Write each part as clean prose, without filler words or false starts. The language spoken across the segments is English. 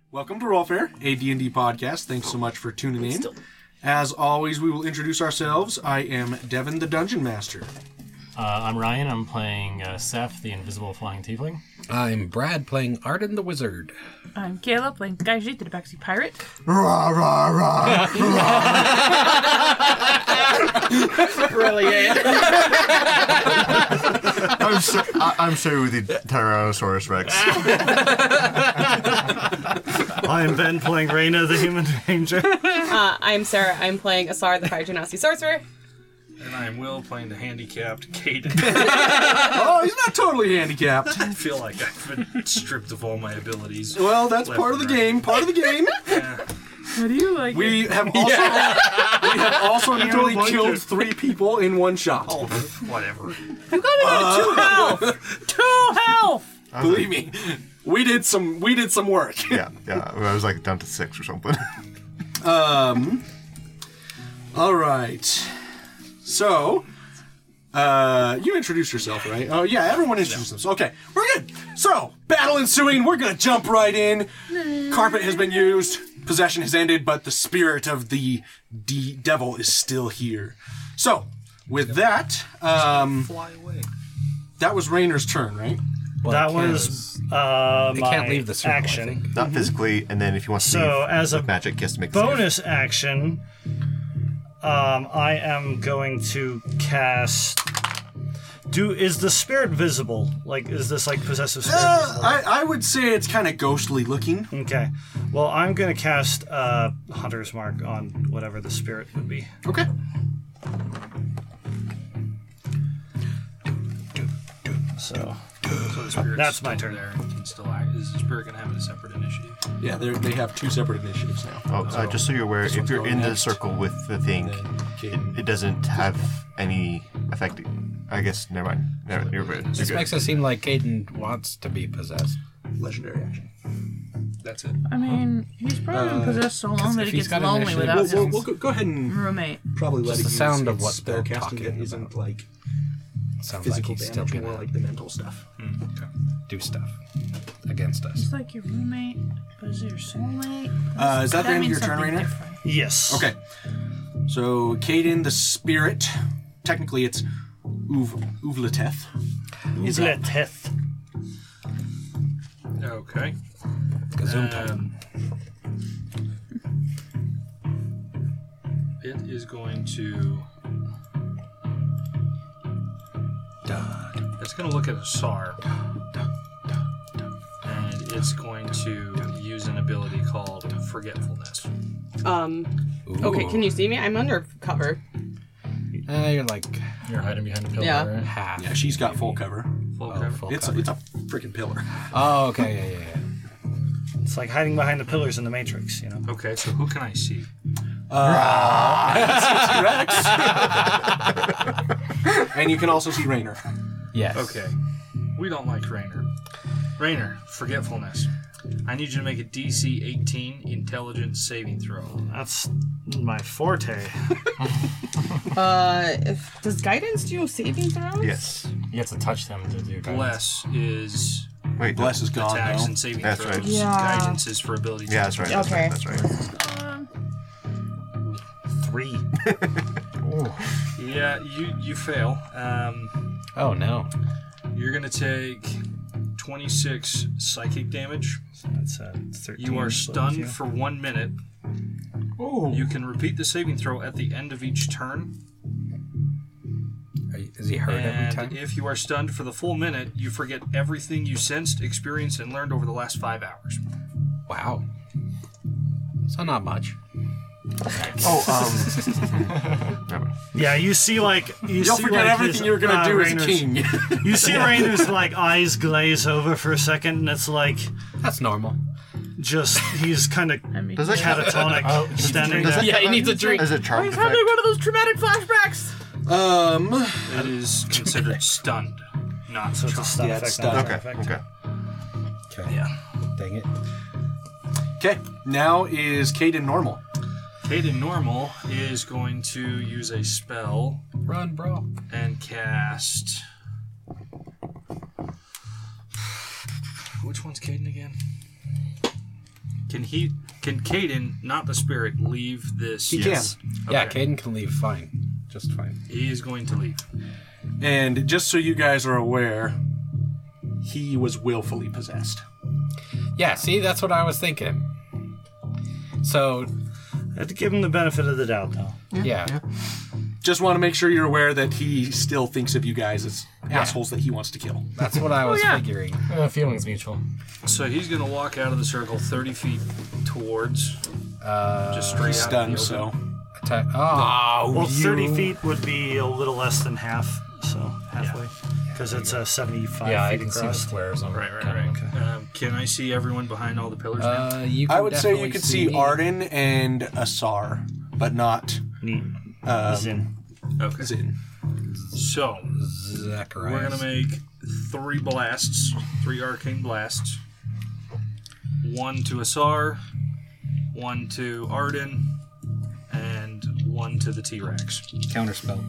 Welcome to Rollfair, a D&D podcast. Thanks so much for tuning in. As always, we will introduce ourselves. I am Devin, the Dungeon Master. I'm Ryan. I'm playing Seth, the invisible flying tiefling. I'm Brad, playing Arden the Wizard. I'm Kayla, playing Gaiji, the Tabaxi Pirate. Rah, rah, rah, Brilliant. I'm Sue, the Tyrannosaurus Rex. I'm Ben, playing Reyna, the Human Ranger. I'm Sarah. I'm playing Asar, the Fire Genasi Sorcerer. And I'm Will, playing the handicapped Caden. Oh, he's not totally handicapped. I feel like I've been stripped of all my abilities. Well, that's part of the game. Part of the game. What do you like? We have also nearly killed 3 people in one shot. Oh, whatever. You got it at 2 health. 2 health. Believe me, we did some work. Yeah. I was like down to 6 or something. All right. So, you introduced yourself, right? Oh, yeah, everyone introduced themselves. Okay, we're good. So, battle ensuing. We're going to jump right in. Carpet has been used. Possession has ended, but the spirit of the devil is still here. So, with that, Fly away. that was Raynor's turn, right? Well, That it was It my can't leave the circle, action. I think. Not physically, and then if you want to So, save as with a magic, he has to make the save. Bonus action, I am going to cast... Is the spirit visible? Like, is this like possessive spirit visible? I would say it's kind of ghostly looking. Okay. Well, I'm going to cast Hunter's Mark on whatever the spirit would be. Okay. So, So the spirit's That's my still turn. there and can still act. Is the spirit going to have a separate initiative? Yeah, they have 2 separate initiatives now. Oh, just so you're aware, This if one's you're going in the next. circle with the thing, Then Caden. it doesn't have any effect. I guess, never mind. You're good. You're This good. makes it seem like Caden wants to be possessed. Legendary action. That's it. I mean, he's probably been possessed so long that if he he's gets got lonely initiative- without his We'll go ahead and roommate. probably let Just it the use sound of its what they're spellcasting talking that isn't about. like Sounds physical like he's still damage, more gonna like the mental stuff. do stuff against us. It's like your roommate, but is it your soulmate? Is that the end of means your turn, something Rainer? different. yes. Okay. So, Caden, the spirit, technically it's Uvleteth. Is up. Uvleteth. Okay. Gesundheit. It is going to... It's going to look at Asar. And it's going to use an ability called Forgetfulness. Okay, can you see me? I'm under cover. You're like You're hiding behind a pillar, Yeah. right? half. Yeah, she's got full cover. Full Oh, cover. full It's cover. a freaking pillar. Oh, okay, yeah. It's like hiding behind the pillars in the Matrix, you know? Okay, so who can I see? And you can also see Raynor. Yes. Okay. We don't like Raynor. Raynor, Forgetfulness. I need you to make a DC 18 intelligence saving throw. That's my forte. Does guidance do saving throws? Yes. You have to touch them to do guidance. Bless is Wait, Bless is gone attacks now. and saving That's throws. right. Yeah. Guidance is for ability Yeah, that's right. checks. That's Okay. right. That's right. 3. Yeah, you fail. Oh no. You're gonna take 26 psychic damage. So that's 13. You are so stunned yeah. for 1 minute. You can repeat the saving throw at the end of each turn. Is he hurt every And time? if you are stunned for the full minute, you forget everything you sensed, experienced, and learned over the last 5 hours. Wow. So not much. Never mind. Yeah, you see like... You'll see, forget like, everything his, you're going to do as a Raynor's- king. You see Raynor's like eyes glaze over for a second, and it's like That's normal. just he's kind of I mean, Does that catatonic standing Does there. it- yeah, he needs a drink. Is it charmed He's having effect? one of those traumatic flashbacks. It is considered stunned, not So it's a stun Yeah, it's effect, not stun. a Okay. effect. Okay. Okay. Yeah. Dang it. Okay, now is Caden normal. Caden Normal is going to use a spell Run, bro. and cast... Which one's Caden again? Can Caden, not the spirit, leave this? He Yes. can. Yeah, Okay. Caden can leave fine. Just fine. He is going to leave. And just so you guys are aware, he was willfully possessed. Yeah, see, that's what I was thinking. So, I have to give him the benefit of the doubt, though. yeah. Just want to make sure you're aware that he still thinks of you guys as assholes that he wants to kill. That's what I was figuring. Feelings mutual. So he's going to walk out of the circle 30 feet towards, just straight He's out in the stunned, open. so Attack. Oh, Well, 30 feet would be a little less than half, so halfway. Because it's 75 Yeah, I feet can see the across. squares. I'm Right. counting. Can I see everyone behind all the pillars now? You can I would say definitely you could see me. Arden and Asar, but not Neat. Zin. Okay. Zin. So Zacharias. we're gonna make 3 blasts, 3 arcane blasts. 1 to Asar, 1 to Arden, and 1 to the T-Rex. Counterspell.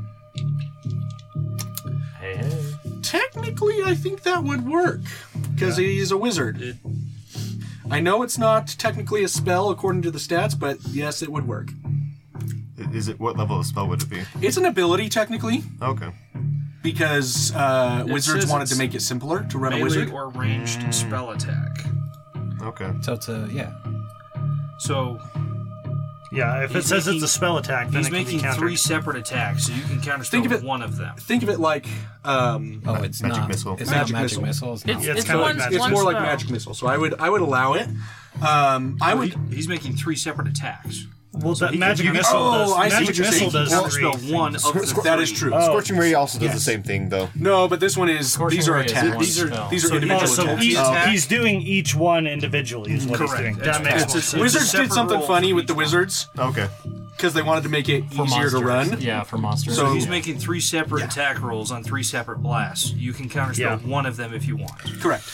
Hey. Technically, I think that would work because he's a wizard. It- I know it's not technically a spell according to the stats, but yes, it would work. Is it what level of spell would it be? It's an ability technically Okay. because wizards says wanted it's to make it simpler to run a melee wizard. or ranged spell attack. Okay. So it's a, yeah. So Yeah, if it He's says making- it's a spell attack, then he's it can be making countered. 3 separate attacks, so you can Think of counterspell it- one of them. Think of it like Oh, it's Magic not. missile. It's Magic not magic missile. missile. It's not. Yeah, it's It's kind of one- like it's magic. more like spell. magic missile. So I would allow it. I would. He's making 3 separate attacks. Well, that he- magic you can- missile Oh, does. I see Magic what you're missile saying. does Well, three Counterspell one of things. the That is 3. true. Oh. Scorching Ray also does Yes. the same thing, though. No, but this one is Scorching these are Ray is attacks. one These are spell. these are So individual Oh, so attacks. he's, attack? he's doing each one individually is what he's doing. Correct. That makes It's more a- sense. it's a Wizards separate did something roll funny for with the each one. wizards Okay. because they wanted to make it For easier to monsters. run. Yeah, for monsters. So- He's making 3 separate attack rolls on 3 separate blasts. You can counterspell Yeah. one of them if you want. Correct.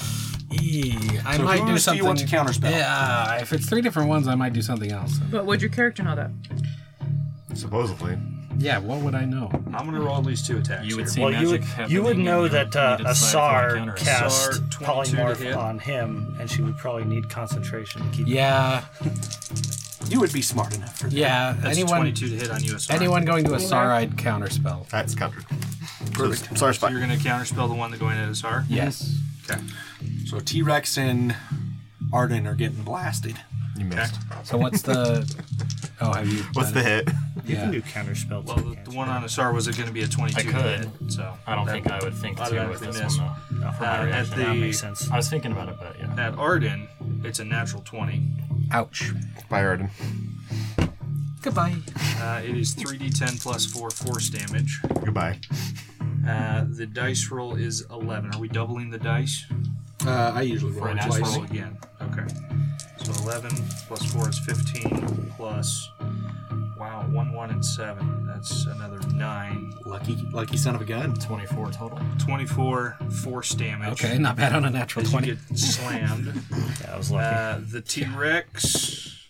I So might do whose do something. you want to counterspell? Yeah, if it's 3 different ones, I might do something else. But would your character know that? Supposedly. Yeah, what would I know? I'm going to roll at least 2 attacks. You would here. see Well, magic happening. you would know and that you need to decide if you want Asar to counter it. cast Asar, 22 to hit. polymorph on him, and she would probably need concentration to keep. Yeah, You would be smart enough for that. yeah. That's anyone 22 to hit on you, Asar. anyone going to Asar, I'd counterspell. That's countered. Perfect. Sorry, So spot. you're going to counterspell the one that going at Asar? Yes. Okay. So T-Rex and Arden are getting blasted. You missed. So what's the? Oh, have you? What's the hit? You can Yeah. do counterspell. Well, the one on Asar was going to be a 22 I to could. hit, so I don't that think I would think too with automatically this miss. one though. For my At reaction. That the makes sense. I was thinking about it, but yeah. at Arden, it's a natural 20. Ouch. By Arden. Goodbye. It is 3d10 plus 4 force damage. Goodbye. The dice roll is 11. Are we doubling the dice? I usually For roll an it natural twice. Roll again. Okay. So 11 plus 4 is 15 plus. Wow, 1, 1, and 7. That's another 9. Lucky son of a gun. 24 total. 24 force damage. Okay, not bad on a natural As you 20. get slammed. Yeah, I was lucky. The T-Rex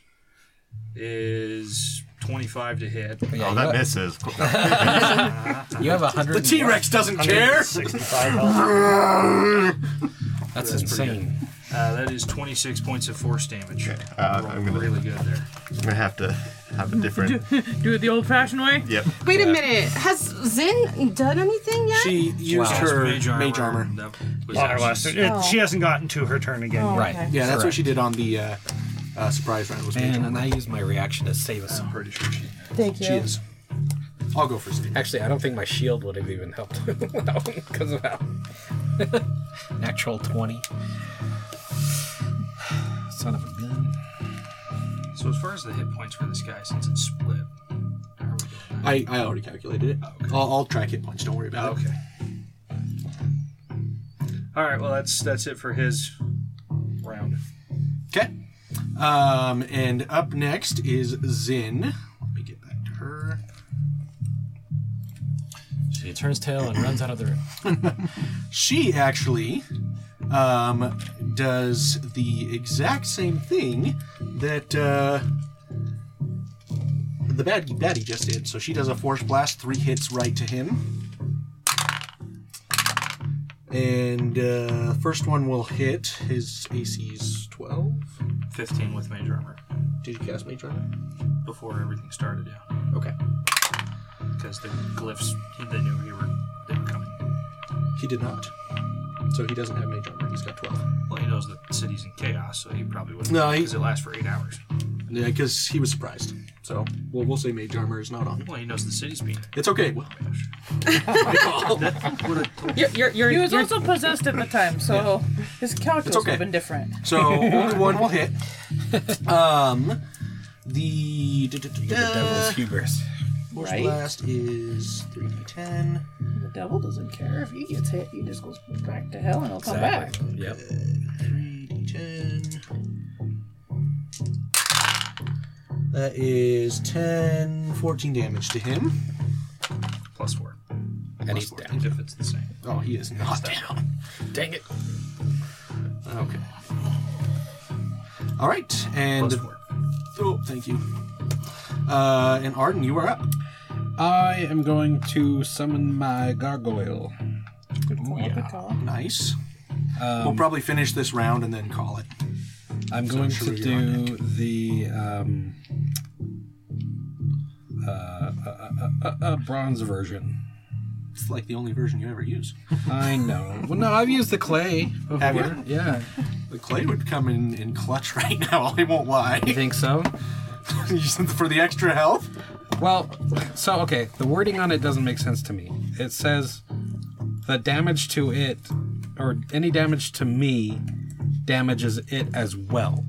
is 25 to hit. Yeah, Oh, you that have- misses. You have 100. The T-Rex doesn't care. 65 health. That's pretty insane. That is 26 points of force damage. I'm Rolled gonna- really good there. I'm gonna have to have a different. Do it the old-fashioned way. Yep. Wait a minute. Has Zin done anything yet? She used Wow. her Mage mage armor. That was On her actually- last turn. Oh. She hasn't gotten to her turn again. Oh, yet. Right. okay. Yeah, that's what Correct. she did on the surprise round. Was mage And armor. I used my reaction to save us. I'm pretty sure Thank you. she is. I'll go for Zane. Actually, I don't think my shield would have even helped that one because of how natural 20. Son of a gun. So as far as the hit points for this guy, since it's split, how are we doing that? I already calculated it. Okay. I'll track hit points. Don't worry about it. Okay. All right. Well, that's it for his round. Okay. And up next is Zin. Let me get back to her. She turns tail and runs out of the room. She actually does the exact same thing that the baddie just did. So she does a force blast, 3 hits right to him. And first one will hit. His AC's 12. 15 with Mage Armor. Did you cast Mage Armor? Before everything started, yeah. Okay. Because the glyphs, they knew they were coming. He did not. So he doesn't have Mage Armor. He's got 12. Well, he knows the city's in chaos, so he probably wouldn't. No, because it lasts for 8 hours. Yeah, because he was surprised. So we'll say Mage Armor is not on. Well, he knows the city's being. It's okay. Well, You're He was also possessed at the time, so his calculus okay. would have been different. so only one will hit. The The devil's hubris. Force Right. Blast is 3d10. The devil doesn't care if he gets hit; he just goes back to hell and he'll come back. Yep. 3d10. That is 10, 14 damage to him. Plus 4. And he's down. If it's the same. Oh, he is not down. Dang it. Okay. All right, and Plus 4. oh, thank you. And Arden, you are up. I am going to summon my gargoyle. Good call. Nice. We'll probably finish this round and then call it. I'm going Shrew, to you're on do the bronze version. It's like the only version you ever use. I know. Well, no, I've used the clay before. Have you? Yeah. The clay would come in clutch right now. I won't lie. You think so? For the extra health. Well, so okay, the wording on it doesn't make sense to me. It says the damage to it, or any damage to me, damages it as well.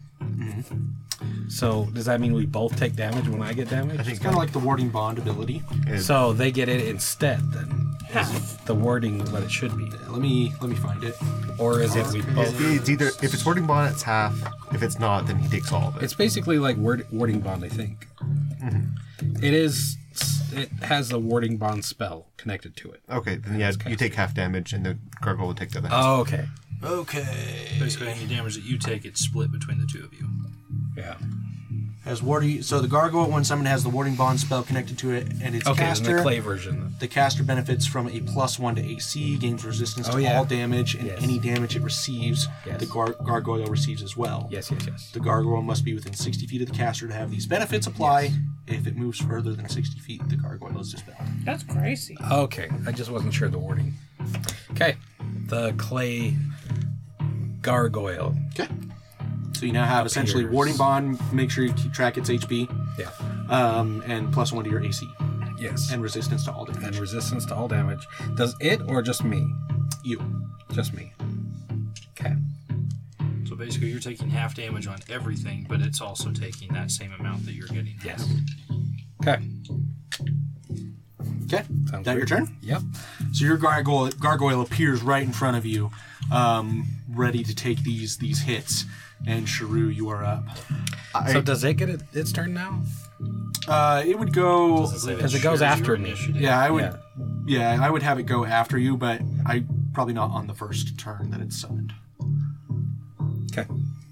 So does that mean we both take damage when I get damaged? I think It's kind of like the warding bond ability. So they get it instead then. Is the wording what it should be? Let me find it. Or is it we both? It's either if it's warding bond, it's half. If it's not, then he takes all of it. It's basically like warding bond, I think. It is. It has a warding bond spell connected to it. Okay, then yeah, you take half damage, and the gargoyle will take the other half. Oh, okay. Okay. Basically, any damage that you take, it's split between the two of you. Yeah. Has warding. So the gargoyle, when someone has the warding bond spell connected to it, and its Okay, caster. and the clay version. The caster benefits from a +1 to AC, gains resistance to yeah. all damage, and Yes. any damage it receives, Yes. the gargoyle receives as well. Yes. The gargoyle must be within 60 feet of the caster to have these benefits apply. If it moves further than 60 feet, the gargoyle is dispelled. That's crazy. Okay, I just wasn't sure the wording. Okay, the clay gargoyle. Okay. So you now have essentially Appears. warding bond. Make sure you keep track its HP, Yeah. and +1 to your AC, Yes. and resistance to all damage. And resistance to all damage. Does it or just me? You. Just me. Okay. So basically, you're taking half damage on everything, but it's also taking that same amount that you're getting. Yes. Okay. Okay. Sounds That your good. turn? Yep. So your gargoyle appears right in front of you, ready to take these hits. And Shrew, you are up. So does it get its turn now? It would go. Because it goes after me. Yeah, I would. Yeah. Yeah, I would have it go after you, but I probably not on the first turn that it's summoned. Okay.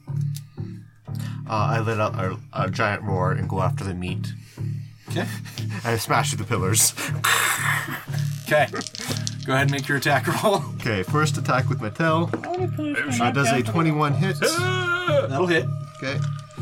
I let out a giant roar and go after the meat. Okay. And I smash through the pillars. Okay. Go ahead and make your attack roll. Okay, first attack with my tail. That does a 21 hit. That'll hit. Okay.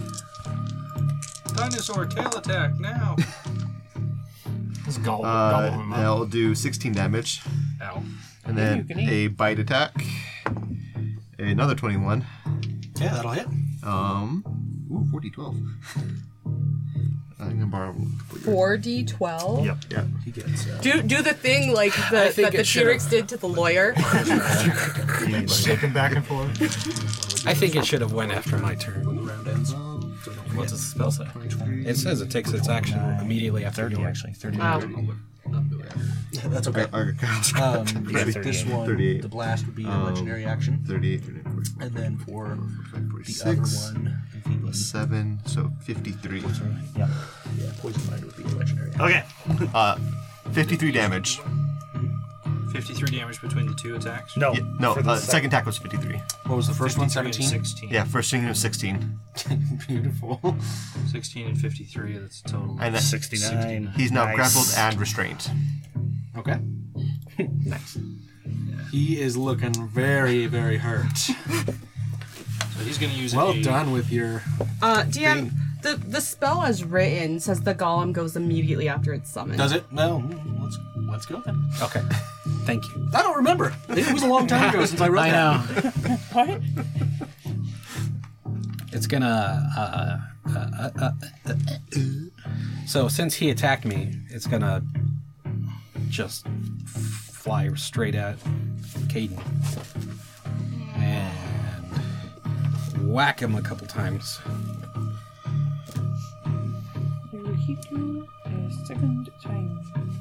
Dinosaur tail attack now. Just gobble him up. I'll do 16 damage. Ow. And then You can eat. a bite attack. Another 21. Yeah, that'll hit. 40, 12. I'm gonna borrow. 4d12. Yep. Yeah. He gets. Do the thing like I think that the it should've- T-Rex did to the lawyer. Shaking back and forth. I think it should have went after my turn. When the round ends. What's the spell say? It says it takes its action immediately after 30 yours. actually. 30. Wow. That's okay. Ready? This one, 38. the blast would be a legendary action, 38, 39, 40, and then for the other 46, one, Enfeebling. 7, so 53. Yep. Yeah, poison mind would be a legendary action. Okay. 53 damage. 53 damage between the two attacks. No. Yeah, no, for the second attack was 53. What was the first one? 53 and 17. 16. Yeah, first thing was 16. Beautiful. 16 and 53. That's a total. And then 69. he's now Nice. grappled and restrained. Okay. Nice. He is looking very, very hurt. So he's going to use Well a... done with your... DM, the spell as written says the golem goes immediately after it's summoned. Does it? Well, let's go then. Okay. Thank you. I don't remember. It was a long time ago since I wrote I that. know. What? It's gonna. So since he attacked me, it's gonna just fly straight at Caden and whack him a couple times. I will hit you a second time.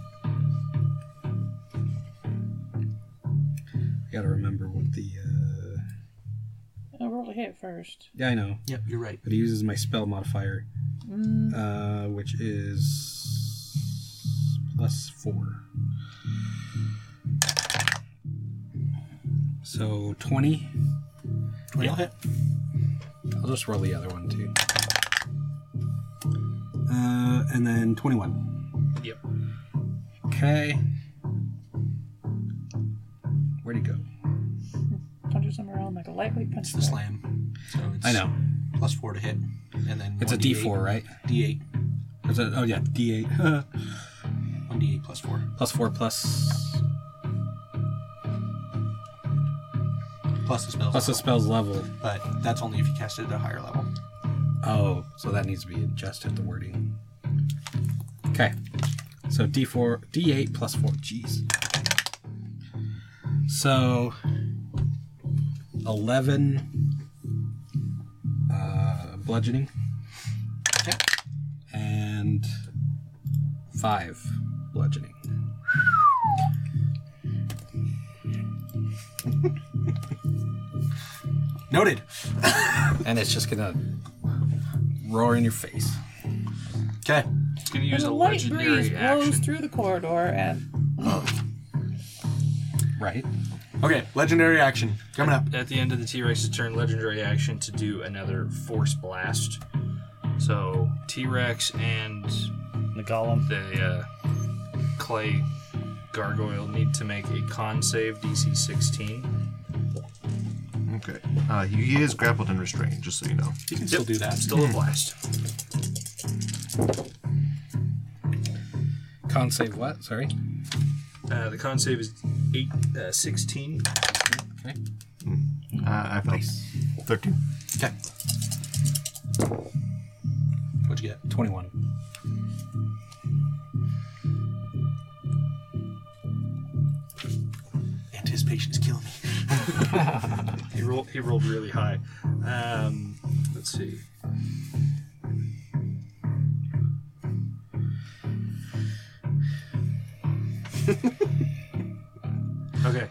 Gotta remember what the. I'll roll a hit first. Yeah, I know. Yep, you're right. But he uses my spell modifier, which is +4. So 20. 20 will hit. I'll just roll the other one too. And then 21. Yep. Okay. Where'd he go? Punches him around like a lightweight punch. It's the slam. So it's I know. +4 to hit. And then It's a 1d8. D4, right? D8. Is it, oh yeah, D8. 1d8 +4. +4 plus Plus the spells. plus the spell's level. But that's only if you cast it at a higher level. Oh, so that needs to be adjusted, the wording. Okay. So D4, D8 plus 4. Jeez. So 11 bludgeoning. Okay. And 5 bludgeoning. Noted. And it's just gonna roar in your face. Okay. He's going to And use a a light breeze legendary blows action. through the corridor and Right? Okay, legendary action. Coming up. At the end of the T-Rex's turn, legendary action to do another Force Blast. So T-Rex and The golem. the clay gargoyle need to make a con save DC 16. Okay. He is grappled and restrained, just so you know. You can still do that. Still a blast. Con save what? Sorry? The con save is 16. Okay. I failed. 13. Okay. What'd you get? 21. Anticipation is killing me. He rolled really high. Let's see. Okay.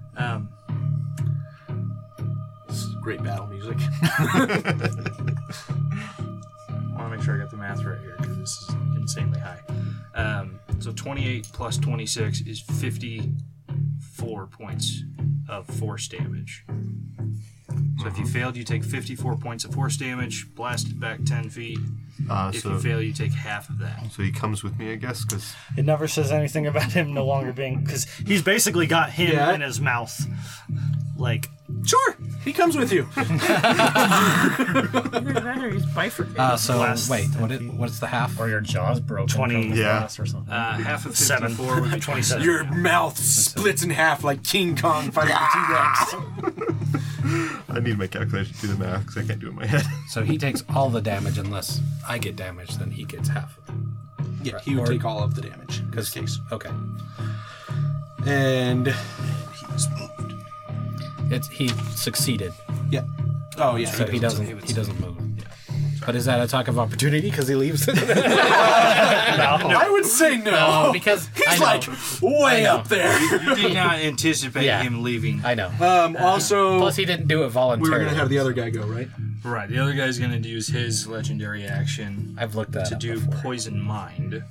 This is great battle music. I want to make sure I got the math right here because this is insanely high. So 28 plus 26 is 54 points of force damage. So if you failed, you take 54 points of force damage, blast it back 10 feet. If you fail, you take half of that. So he comes with me, I guess, because It never says anything about him no longer being, because he's basically got him Yeah. in his mouth. Like, Sure, he comes with you. Either that or he's bifurcated. So Blast. wait, what's the half? Or your jaw's broken. 20. from the Yeah. blast or something. Half of 7. 54 would be 27. Your mouth splits in half like King Kong fighting the T-Rex. I need my calculation to do the math because I can't do it in my head. So he takes all the damage unless I get damaged, then he gets half of it. Yeah, he would take all of the damage in this case. Okay. And he's moved. He succeeded. Yeah. Oh yeah. So he doesn't move. But is that a talk of opportunity because he leaves? I would say no. because I He's know. like way up there. You did not anticipate Yeah. him leaving. I know. Also, Plus he didn't do it we voluntarily. were gonna have the other guy go, right? Right, the other guy's going to use his legendary action I've looked that to up do before. Poison Mind.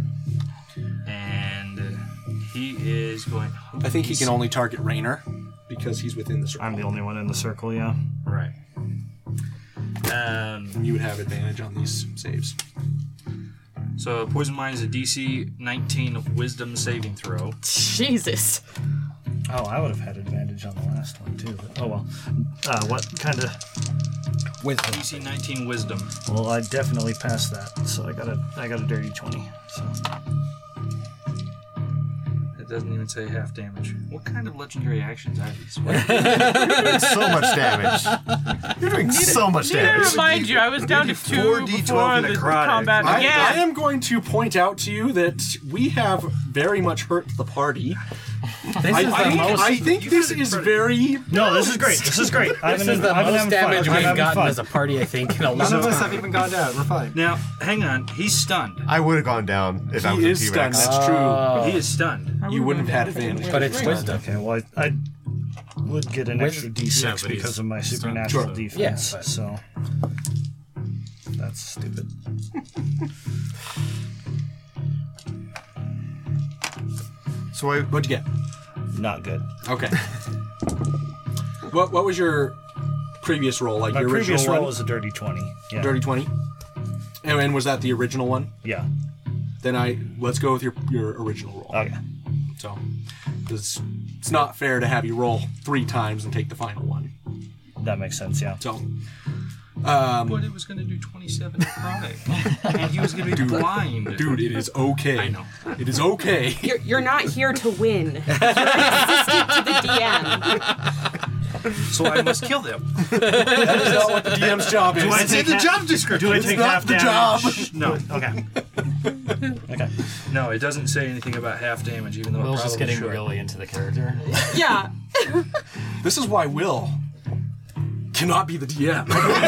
And he is going... I think he can only target Raynor because he's within the circle. I'm the only one in the circle, yeah. Right. And you would have advantage on these saves. So Poison Mind is a DC 19 Wisdom saving throw. Jesus. Oh, I would have had advantage on the last one, too. But, oh, well. What kind of... Wisdom. DC 19 Wisdom. Well, I definitely passed that, so I got a dirty 20. So It doesn't even say half damage. What kind of legendary actions are these? You're doing so much damage. You're doing so much Need to damage. remind you, I was down to 2 4d12 before the necrotic. combat I began. am going to point out to you that we have very much hurt the party. I think this is very. no, this is great. This is great. This is the most damage we've gotten as a party, I think, in a long None of us time. have even gone down. We're fine. Now, hang on. He's stunned. I would have gone down if I was He a is stunned. T-Rex. That's true. He is stunned. You wouldn't have had advantage. But it's wisdom. Okay, well, I would get an extra D6 Yeah, but he's because of my stunned, supernatural so- defense. Yeah, but- So that's stupid. So I What'd you get? Not good. Okay. What was your previous roll? Like My your previous original roll one? was a dirty 20. Yeah. Dirty 20? And was that the original one? Yeah. Then let's go with your original roll. Okay. So, it's not fair to have you roll 3 times and take the final one. That makes sense. Yeah. So, But it was going to do 27 necrotic. And he was going to be blind. dude, it is okay. I know. It is okay. You're not here to win. You're an assistant to the DM. So I must kill them. That is not what the DM's job is. I It's in take the half- job description. Do I It's take not half the damage? job. No. Okay. Okay. No, it doesn't say anything about half damage, even though Will's it just probably getting should. really into the character. Yeah. This is why Will cannot be the DM.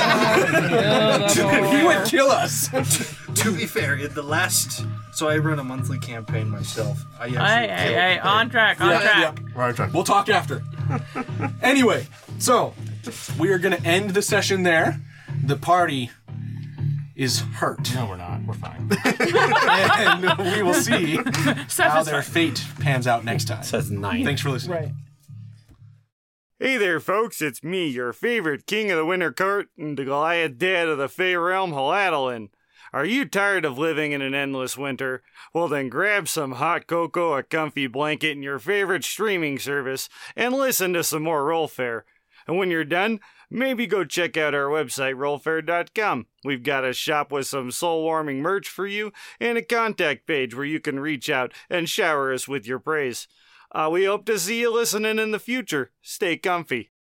He would kill us. To be fair, in the last... So I run a monthly campaign myself. I actually Hey, on track, on track. Yeah. We're on track. We'll talk after. Anyway, so we are going to end the session there. The party is hurt. No, we're not. We're fine. And we will see Seth how is their fine. fate pans out next time. Says 9. Thanks for listening. Right. Hey there, folks, it's me, your favorite King of the Winter Court and the Goliath Dad of the Fey Realm, Haladolin. Are you tired of living in an endless winter? Well then grab some hot cocoa, a comfy blanket, and your favorite streaming service, and listen to some more Rollfair. And when you're done, maybe go check out our website, rollfair.com. We've got a shop with some soul-warming merch for you, and a contact page where you can reach out and shower us with your praise. We hope to see you listening in the future. Stay comfy.